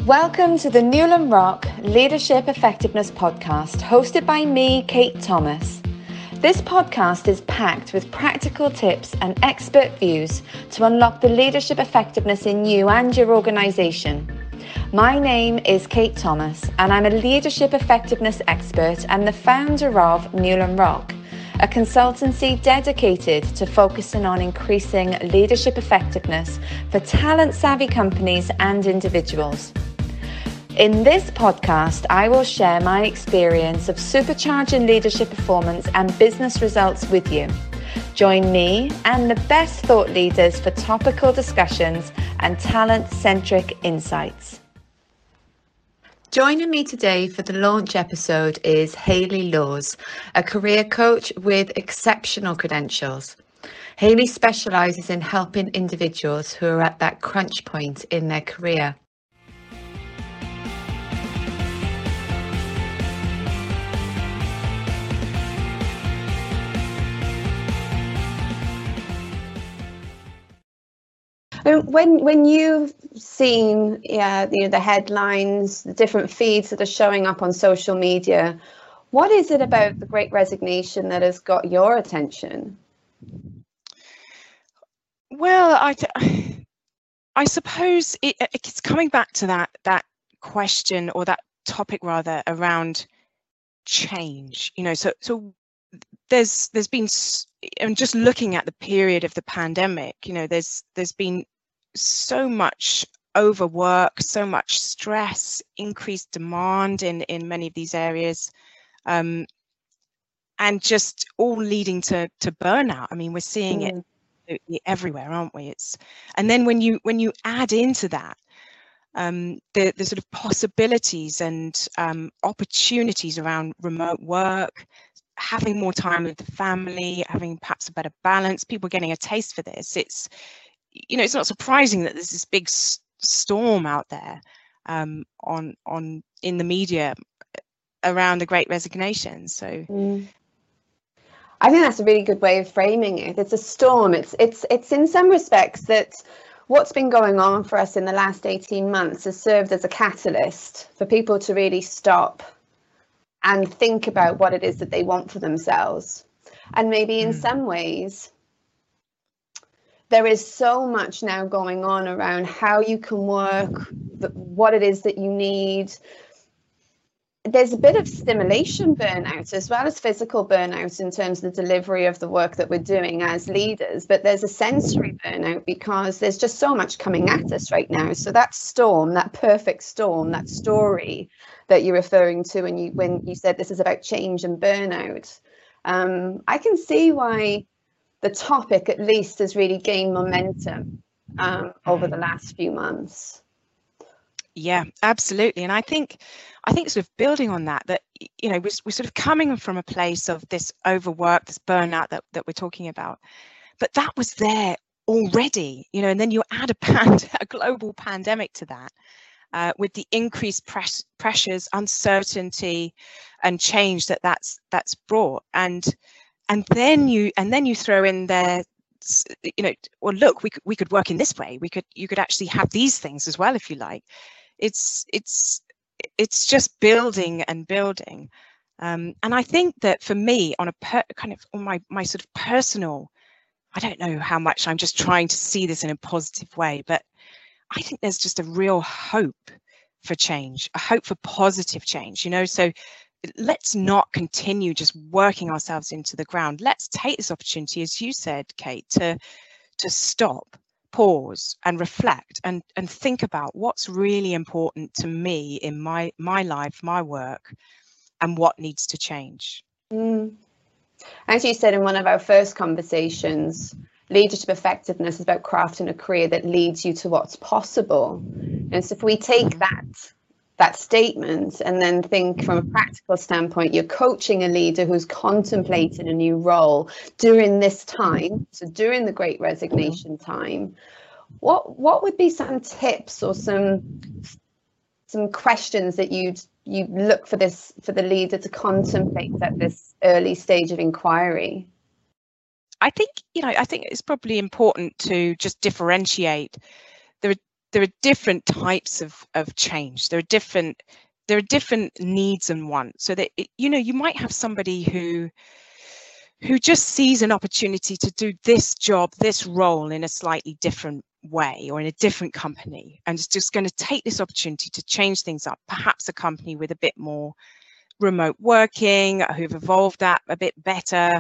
Welcome to the Newland Rock Leadership Effectiveness Podcast, hosted by me, Kate Thomas. This podcast is packed with practical tips and expert views to unlock the leadership effectiveness in you and your organisation. My name is Kate Thomas, and I'm a leadership effectiveness expert and the founder of Newland Rock, a consultancy dedicated to focusing on increasing leadership effectiveness for talent-savvy companies and individuals. In this podcast, I will share my experience of supercharging leadership performance and business results with you. Join me and the best thought leaders for topical discussions and talent-centric insights. Joining me today for the launch episode is Hayley Laws, a career coach with exceptional credentials. Hayley specialises in helping individuals who are at that crunch point in their career. When you've seen the headlines, the different feeds that are showing up on social media, what is it about the Great Resignation that has got your attention? Well, I suppose it's coming back to that question, or that topic rather, around change. So there's been, and just looking at the period of the pandemic, there's been so much overwork, so much stress, increased demand in many of these areas, and just all leading to burnout. I mean, we're seeing it everywhere, aren't we? And then when you add into that the sort of possibilities and opportunities around remote work, having more time with the family, having perhaps a better balance, people getting a taste for this, it's not surprising that there's this big storm out there in the media around the Great Resignation. So I think that's a really good way of framing it. It's a storm. It's in some respects that what's been going on for us in the last 18 months has served as a catalyst for people to really stop and think about what it is that they want for themselves. And maybe in some ways, there is so much now going on around how you can work, what it is that you need. There's a bit of stimulation burnout as well as physical burnout in terms of the delivery of the work that we're doing as leaders, but there's a sensory burnout because there's just so much coming at us right now. So that storm, that perfect storm, that story that you're referring to when you said this is about change and burnout, I can see why the topic at least has really gained momentum over the last few months. Yeah, absolutely. And I think sort of building on that, we're sort of coming from a place of this overwork, this burnout that we're talking about, but that was there already, and then you add a global pandemic to that, with the increased pressures, uncertainty, and change that's brought, and then you throw in there, well, look, we could work in this way. You could actually have these things as well if you like. It's just building and building, and I think that for me, on my sort of personal, I don't know how much I'm just trying to see this in a positive way, but I think there's just a real hope for change, a hope for positive change. So let's not continue just working ourselves into the ground. Let's take this opportunity, as you said, Kate, to stop, pause, and reflect, and think about what's really important to me in my life, my work, and what needs to change. As you said in one of our first conversations, leadership effectiveness is about crafting a career that leads you to what's possible. And so if we take that statement and then think from a practical standpoint, you're coaching a leader who's contemplating a new role during this time, so during the Great Resignation time, what would be some tips or some questions that you'd look for the leader to contemplate at this early stage of inquiry? I think it's probably important to just differentiate. are different types of change. There are different needs and wants. So that you might have somebody who just sees an opportunity to do this job, this role in a slightly different way or in a different company, and is just going to take this opportunity to change things up. Perhaps a company with a bit more remote working, who've evolved that a bit better.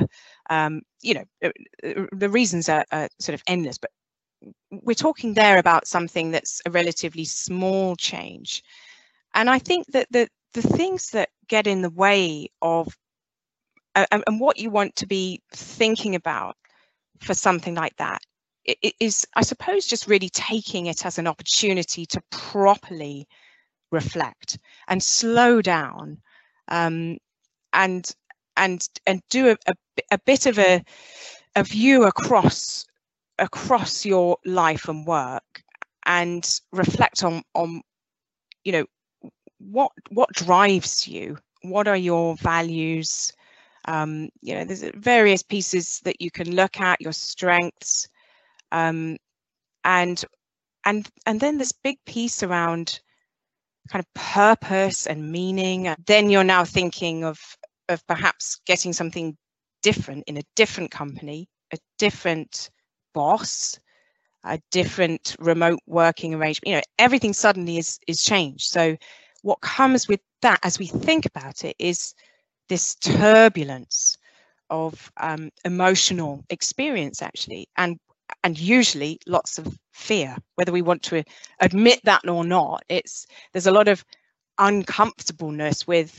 The reasons are sort of endless, but we're talking there about something that's a relatively small change. And I think that the things that get in the way of and what you want to be thinking about for something like that is, I suppose, just really taking it as an opportunity to properly reflect and slow down, and do a bit of a view across your life and work, and reflect on what drives you, what are your values. There's various pieces that you can look at, your strengths, and then this big piece around kind of purpose and meaning. Then you're now thinking of perhaps getting something different in a different company, a different boss, a different remote working arrangement. Everything suddenly is changed. So what comes with that, as we think about it, is this turbulence of emotional experience, actually, and usually lots of fear, whether we want to admit that or not. There's a lot of uncomfortableness with,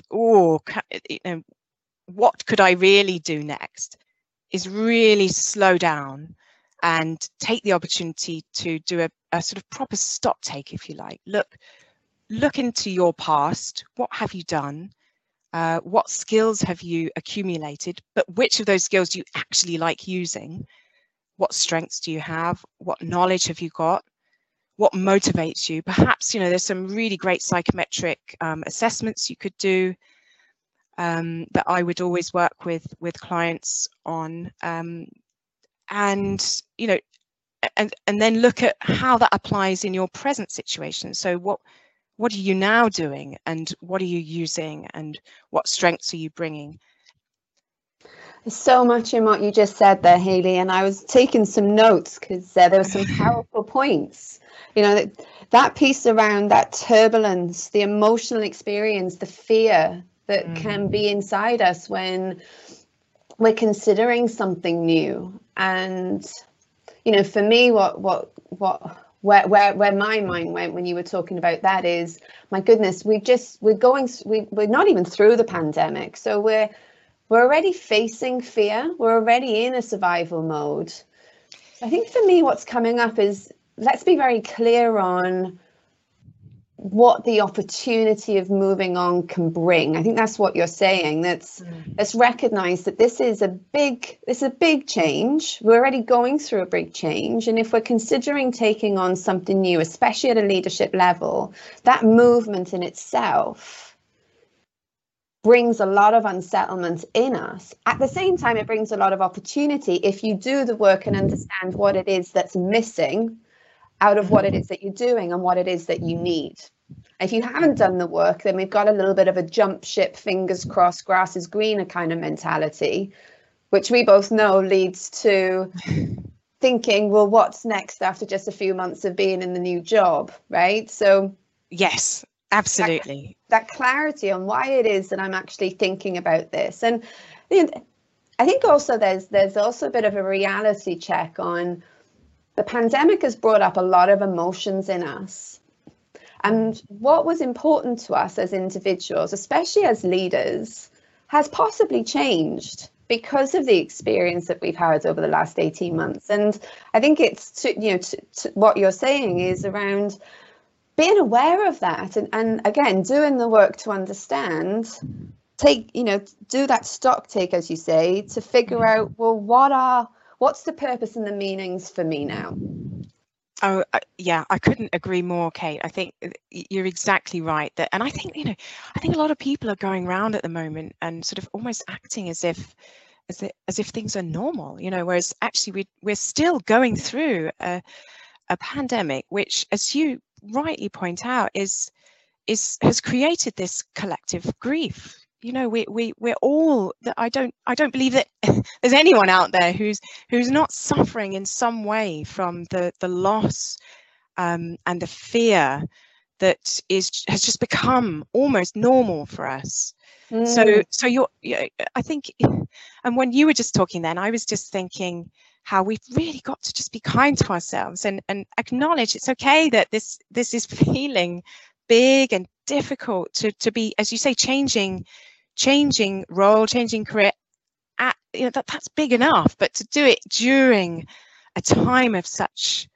what could I really do next? Is really slow down and take the opportunity to do a sort of proper stock take, if you like. Look into your past. What have you done? What skills have you accumulated? But which of those skills do you actually like using? What strengths do you have? What knowledge have you got? What motivates you? Perhaps, there's some really great psychometric assessments you could do, that I would always work with clients on, and then look at how that applies in your present situation. So what are you now doing, and what are you using, and what strengths are you bringing? There's so much in what you just said there, Hayley, and I was taking some notes because there were some powerful points. That piece around that turbulence, the emotional experience, the fear that can be inside us when we're considering something new. And for me, where my mind went when you were talking about that is, my goodness, we're not even through the pandemic, so we're already facing fear. We're already in a survival mode. I think for me, what's coming up is, let's be very clear on what the opportunity of moving on can bring. I think that's what you're saying. Let's recognize that this is a big change. We're already going through a big change. And if we're considering taking on something new, especially at a leadership level, that movement in itself brings a lot of unsettlement in us. At the same time, it brings a lot of opportunity if you do the work and understand what it is that's missing out of what it is that you're doing and what it is that you need. If you haven't done the work, then we've got a little bit of a jump ship, fingers crossed, grass is greener kind of mentality, which we both know leads to thinking, well, what's next after just a few months of being in the new job, right? So yes, absolutely. That clarity on why it is that I'm actually thinking about this. And I think also there's also a bit of a reality check on, the pandemic has brought up a lot of emotions in us. And what was important to us as individuals, especially as leaders, has possibly changed because of the experience that we've had over the last 18 months. And I think it's what you're saying is around being aware of that, and again, doing the work to understand, do that stock take, as you say, to figure out, well, what's the purpose and the meanings for me now? Oh, yeah, I couldn't agree more, Kate. I think you're exactly right. And I think, I think a lot of people are going around at the moment and sort of almost acting as if things are normal, whereas actually we're still going through a pandemic, which, as you rightly point out has created this collective grief. You know, we're all, I don't believe that there's anyone out there who's not suffering in some way from the loss and the fear that has just become almost normal for us. So I think, and when you were just talking then, I was just thinking how we've really got to just be kind to ourselves and acknowledge it's okay that this is feeling big and difficult to be, as you say, changing role, changing career. That's big enough, but to do it during a time of such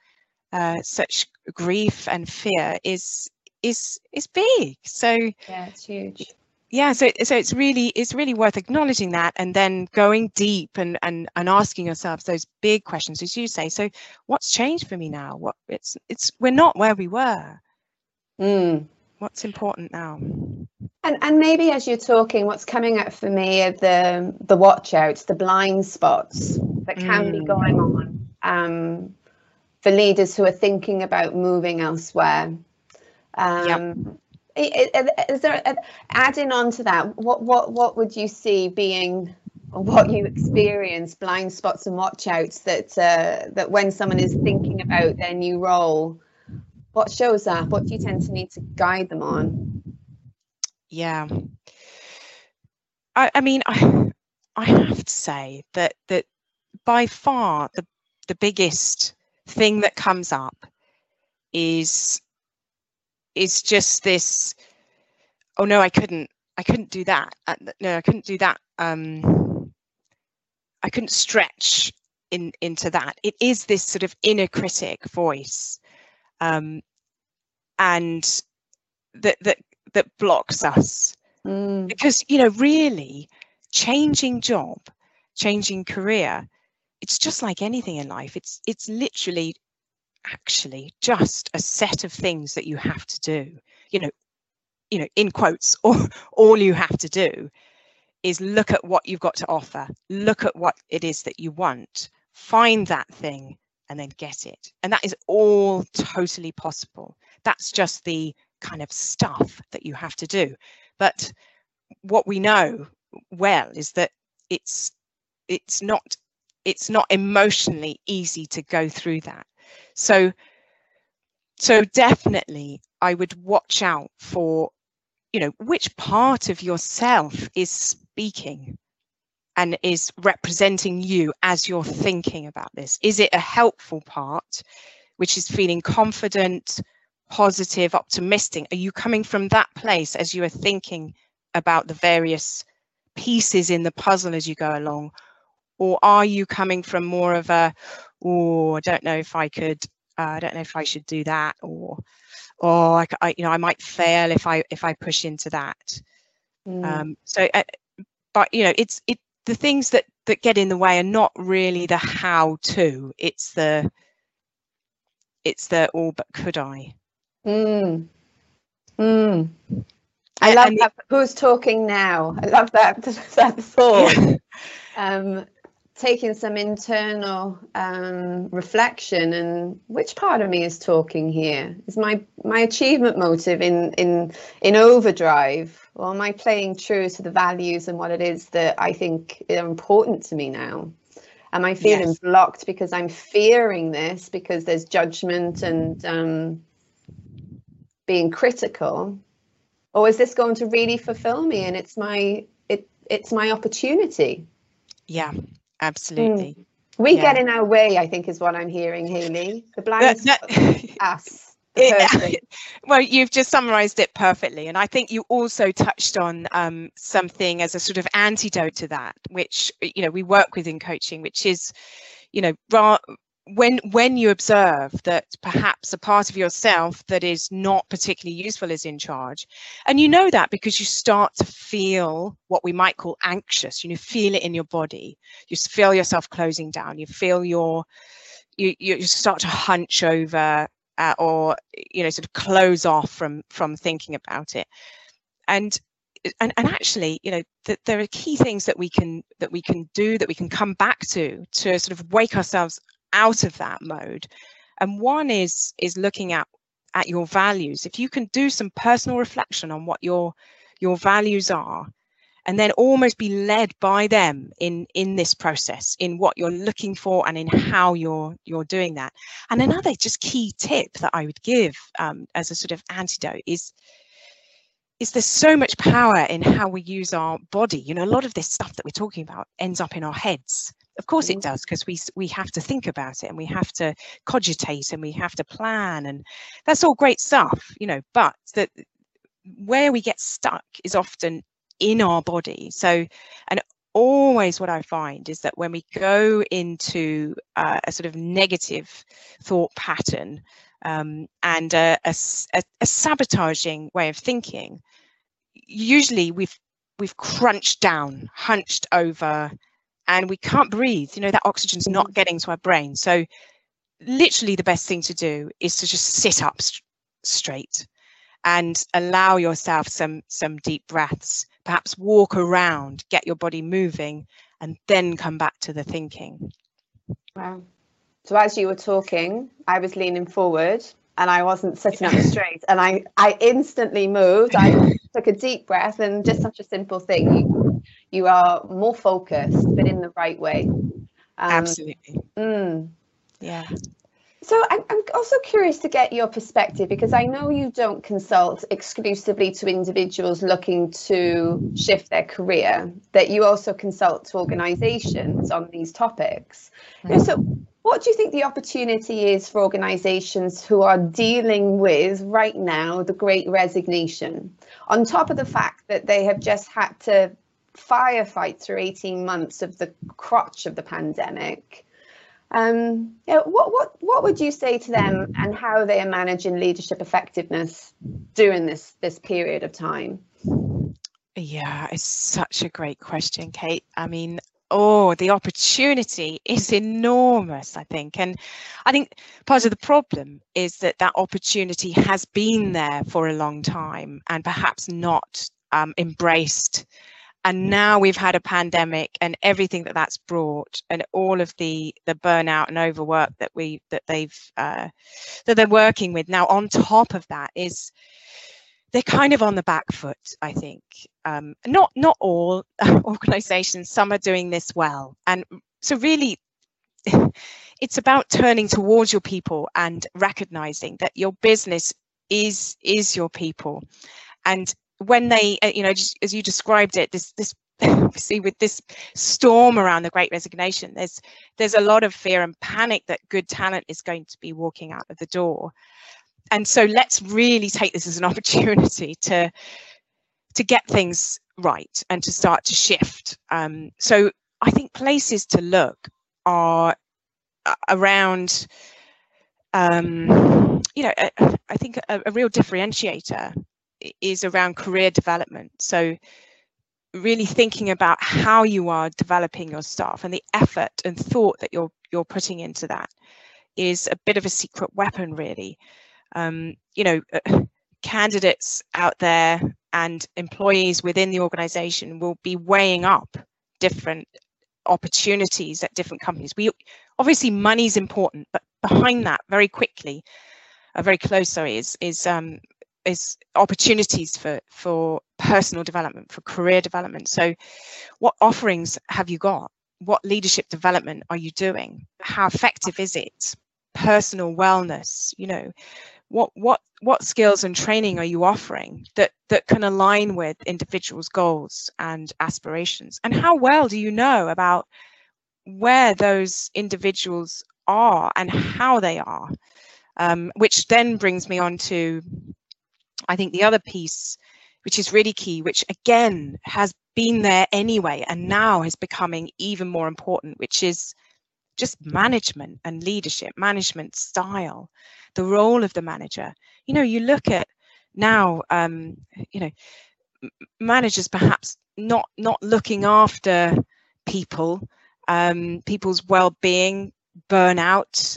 grief and fear is big. So yeah, it's huge. Yeah, so it's really worth acknowledging that, and then going deep and asking yourselves those big questions, as you say. So what's changed for me now? We're not where we were. What's important now? And maybe as you're talking, what's coming up for me are the watch outs, the blind spots that can be going on for leaders who are thinking about moving elsewhere. Is there, adding on to that, what would you see being, or what you experience, blind spots and watch outs that when someone is thinking about their new role, what shows up? What do you tend to need to guide them on? Yeah, I mean, I have to say that by far the biggest thing that comes up is just this, oh no, I couldn't do that. No, I couldn't do that. I couldn't stretch into that. It is this sort of inner critic voice, and that blocks us. Because, you know, really changing job, changing career, it's just like anything in life. It's literally actually just a set of things that you have to do. You know, in quotes, all you have to do is look at what you've got to offer, look at what it is that you want, find that thing, and then get it. And that is all totally possible. That's just the kind of stuff that you have to do. But what we know well is that it's not emotionally easy to go through that. So definitely I would watch out for, you know, which part of yourself is speaking and is representing you as you're thinking about this. Is it a helpful part, which is feeling confident, positive, optimistic? Are you coming from that place as you are thinking about the various pieces in the puzzle as you go along? Or are you coming from more of a, oh, I don't know if I could, I don't know if I should do that, or I might fail if I push into that. But you know, the things that get in the way are not really the how to. It's the oh, but could I? I love that. Who's talking now? I love that thought. Yeah. Taking some internal reflection, and which part of me is talking here? Is my achievement motive in overdrive, or am I playing true to the values and what it is that I think are important to me now? Am I feeling blocked because I'm fearing this, because there's judgment and being critical? Or is this going to really fulfill me, and it's my opportunity? Yeah, absolutely. We get in our way, I think, is what I'm hearing, Hayley. The blind us. Well, you've just summarized it perfectly, and I think you also touched on something as a sort of antidote to that, which, you know, we work with in coaching, which is, you know, when you observe that perhaps a part of yourself that is not particularly useful is in charge, and you know that because you start to feel what we might call anxious, you feel it in your body, you feel yourself closing down, you feel you start to hunch over, or, you know, sort of close off from thinking about it. And actually, you know, there are key things that we can do, that we can come back to sort of wake ourselves out of that mode. And one is looking at at your values, if you can do some personal reflection on what your values are, and then almost be led by them in this process, in what you're looking for and in how you're doing that. And another just key tip that I would give as a sort of antidote is there's so much power in how we use our body. You know, a lot of this stuff that we're talking about ends up in our heads. Of course it does, because we have to think about it, and we have to cogitate, and we have to plan, and that's all great stuff, you know, but that where we get stuck is often in our body. So, and always what I find is that when we go into a sort of negative thought pattern and a sabotaging way of thinking, usually we've crunched down, hunched over, and we can't breathe. You know, that oxygen's not getting to our brain. So literally the best thing to do is to just sit up straight and allow yourself some deep breaths, perhaps walk around, get your body moving, and then come back to the thinking. Wow. So as you were talking, I was leaning forward and I wasn't sitting up straight, and I instantly moved. I took a deep breath, and just such a simple thing. You are more focused, but in the right way. Absolutely. Yeah. So I'm also curious to get your perspective, because I know you don't consult exclusively to individuals looking to shift their career, that you also consult to organizations on these topics. So what do you think the opportunity is for organizations who are dealing with right now the Great Resignation, on top of the fact that they have just had to firefight through 18 months of the crotch of the pandemic? What would you say to them, and how they are managing leadership effectiveness during this period of time? Yeah, it's such a great question, Kate. I mean, the opportunity is enormous, I think. And I think part of the problem is that opportunity has been there for a long time and perhaps not embraced. And now we've had a pandemic and everything that's brought, and all of the burnout and overwork that they're working with now. On top of that is they're kind of on the back foot, I think. Not all organizations, some are doing this well. And so really, it's about turning towards your people and recognizing that your business is your people. And when they, just as you described it, this obviously with this storm around the Great Resignation, there's a lot of fear and panic that good talent is going to be walking out of the door. And so let's really take this as an opportunity to get things right and to start to shift. So I think places to look are around, I think a real differentiator is around career development. So really thinking about how you are developing your staff, and the effort and thought that you're putting into that is a bit of a secret weapon, really. Candidates out there and employees within the organization will be weighing up different opportunities at different companies. Obviously money's important, but behind that, very close, is opportunities for personal development, for career development. So what offerings have you got? What leadership development are you doing? How effective is it? Personal wellness, what skills and training are you offering that can align with individuals' goals and aspirations? And how well do you know about where those individuals are and how they are? Which then brings me on to, I think, the other piece, which is really key, which again has been there anyway and now is becoming even more important, which is just management and leadership, management style, the role of the manager. You look at now, managers perhaps not looking after people, people's well-being, burnout,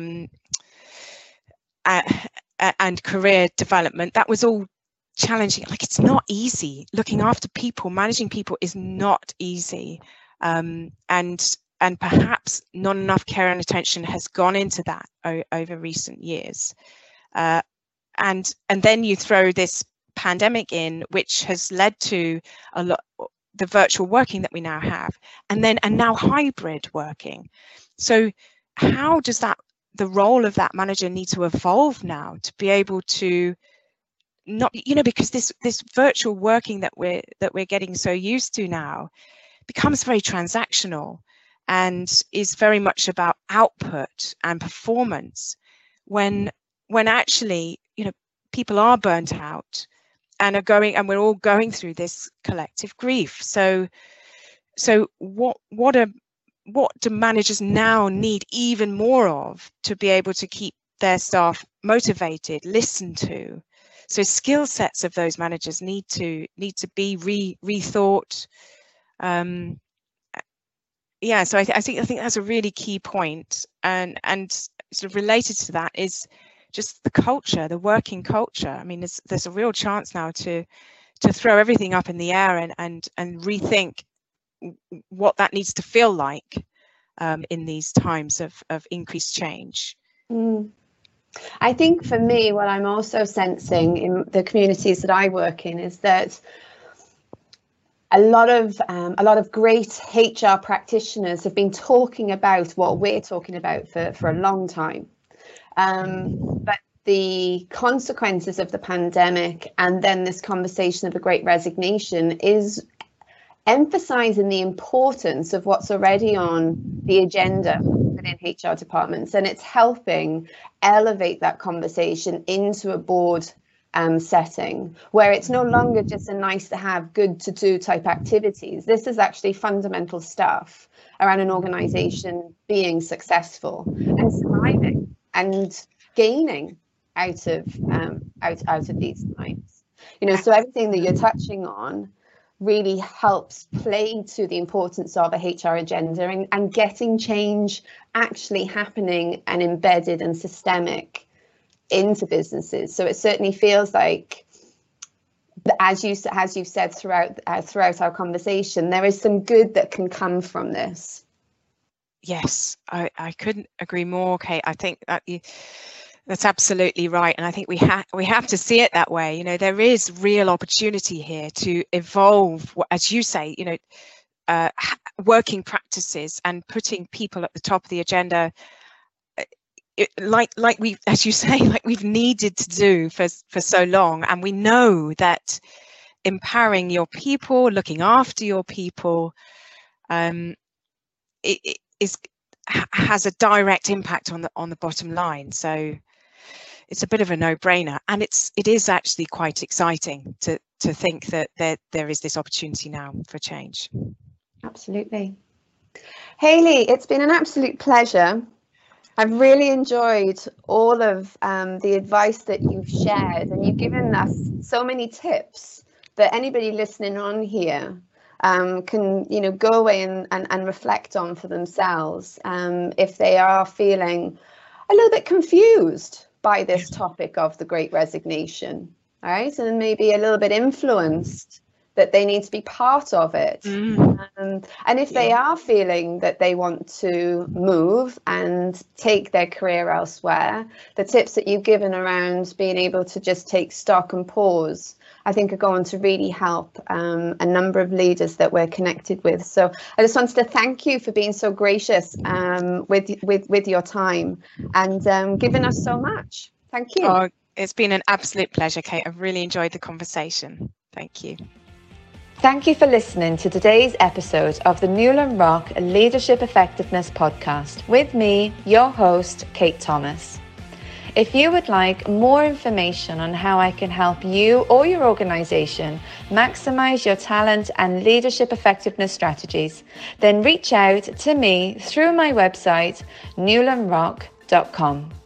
and career development. That was all challenging. Like, it's not easy. Looking after people, managing people is not easy. And perhaps not enough care and attention has gone into that over recent years. and then you throw this pandemic in, which has led to a lot the virtual working that we now have, and now hybrid working. So how does the role of that manager need to evolve now to be able to not, because this virtual working that we're getting so used to now becomes very transactional and is very much about output and performance, when actually people are burnt out and we're all going through this collective grief. So what do managers now need even more of to be able to keep their staff motivated, listened to? So skill sets of those managers need to be rethought. So I think that's a really key point, and sort of related to that is just the culture, the working culture. I mean, there's a real chance now to throw everything up in the air and rethink what that needs to feel like in these times of increased change. I think for me, what I'm also sensing in the communities that I work in is that a lot of great HR practitioners have been talking about what we're talking about for a long time. But the consequences of the pandemic and then this conversation of the Great Resignation is emphasizing the importance of what's already on the agenda within HR departments, and it's helping elevate that conversation into a board setting where it's no longer just a nice to have, good to do type activities. This is actually fundamental stuff around an organization being successful and surviving and gaining out of these times. So everything that you're touching on really helps play to the importance of a HR agenda and getting change actually happening and embedded and systemic into businesses. So it certainly feels like, as you've said throughout our conversation, there is some good that can come from this. Yes, I couldn't agree more, Kate. I think that that's absolutely right, and I think we have to see it that way. There is real opportunity here to evolve, as you say, working practices and putting people at the top of the agenda, like we, as you say, like we've needed to do for so long. And we know that empowering your people, looking after your people, has a direct impact on the bottom line. So it's a bit of a no-brainer, and it is actually quite exciting to think that there is this opportunity now for change. Absolutely. Hayley, it's been an absolute pleasure. I've really enjoyed all of the advice that you've shared, and you've given us so many tips that anybody listening on here can go away and reflect on for themselves if they are feeling a little bit confused by this topic of the Great Resignation, right? And maybe a little bit influenced that they need to be part of it. And if they are feeling that they want to move and take their career elsewhere, the tips that you've given around being able to just take stock and pause, I think are going to really help a number of leaders that we're connected with. So I just wanted to thank you for being so gracious with your time and giving us so much. Thank you. Oh, it's been an absolute pleasure, Kate. I've really enjoyed the conversation. Thank you. Thank you for listening to today's episode of the Newlyn Rock Leadership Effectiveness Podcast with me, your host, Kate Thomas. If you would like more information on how I can help you or your organization maximize your talent and leadership effectiveness strategies, then reach out to me through my website, newlynrock.com.